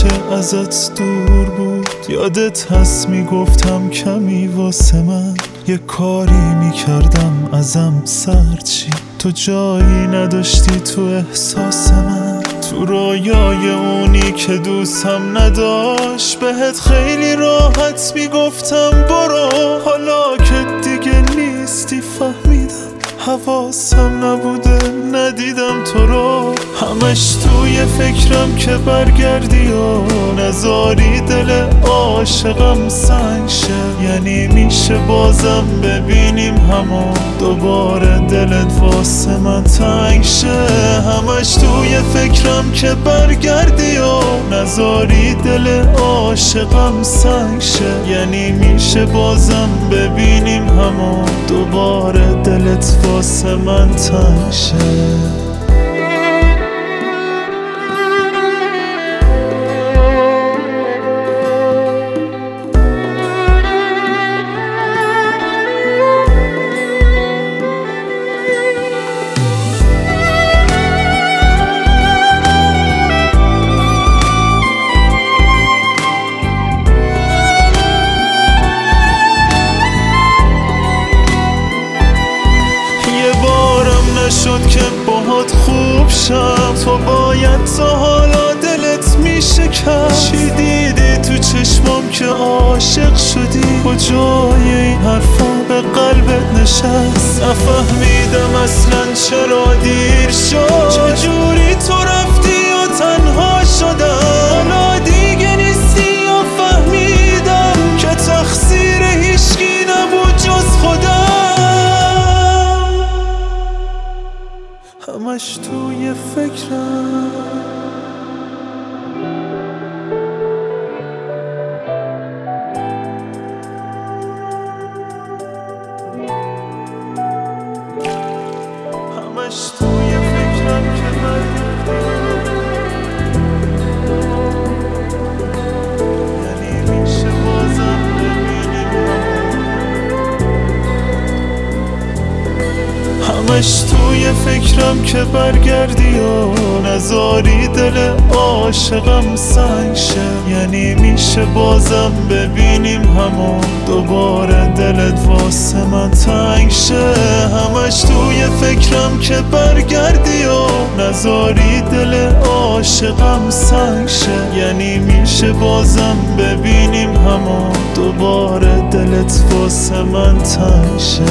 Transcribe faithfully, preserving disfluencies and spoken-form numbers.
که ازت دور بود. یادت هست میگفتم کمی واسه من یه کاری میکردم ازم سرچی، تو جایی نداشتی تو احساس من، تو رویای اونی که دوستم نداشت. بهت خیلی راحت میگفتم برو، حالا که دیگه نیستی فهمیدم حواسم نبوده ندیدم تو رو. همش توی فکرم که برگردی و نذاری دل عاشقم سنگ شه. یعنی میشه بازم ببینیم همو دوباره دلت واسه من تنگ شه. همش توی فکرم که برگردی و نذاری دل عاشقم سنگ شه. یعنی میشه بازم ببینیم همو دوباره دلت واسه من تنگ شه. شد که باهات خوب شم، تو باید تا حالا دلت میشه کم. چی دیدی تو چشمام که عاشق شدی؟ کجای این حرفا به قلبت نشست؟ نفهمیدم اصلا چرا دیر شد، چجوری تو رفتی و تنها شدم. حالا دیگه نیستی و فهمیدم که تقصیر هیچکی نبود جز خودم. همش توی فکرم همش توی فکرم که برگردی، یعنی میشه بازم ببینیم همش توی فکرم که برگردی و نذاری دل عاشقم سنگ شه. یعنی میشه بازم ببینیم همو دوباره دلت واسه من تنگ شه. همش توی فکرم که برگردی و نذاری دل عاشقم سنگ شه. یعنی میشه بازم ببینیم همو دوباره دلت واسه من تنگ شه.